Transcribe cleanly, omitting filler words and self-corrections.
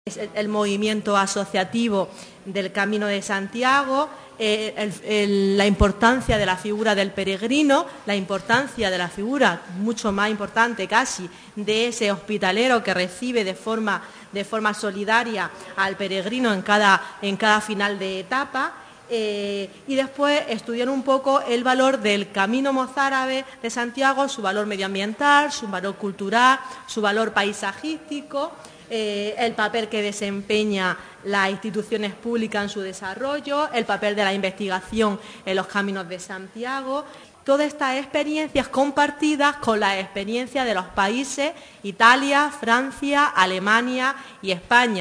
Es el movimiento asociativo del Camino de Santiago, la importancia de la figura del peregrino, la importancia de la figura, mucho más importante casi, de ese hospitalero que recibe de forma solidaria al peregrino en cada final de etapa. Y después estudiar un poco el valor del camino mozárabe de Santiago, su valor medioambiental, su valor cultural, su valor paisajístico, el papel que desempeña las instituciones públicas en su desarrollo, el papel de la investigación en los caminos de Santiago. Todas estas experiencias compartidas con las experiencias de los países Italia, Francia, Alemania y España.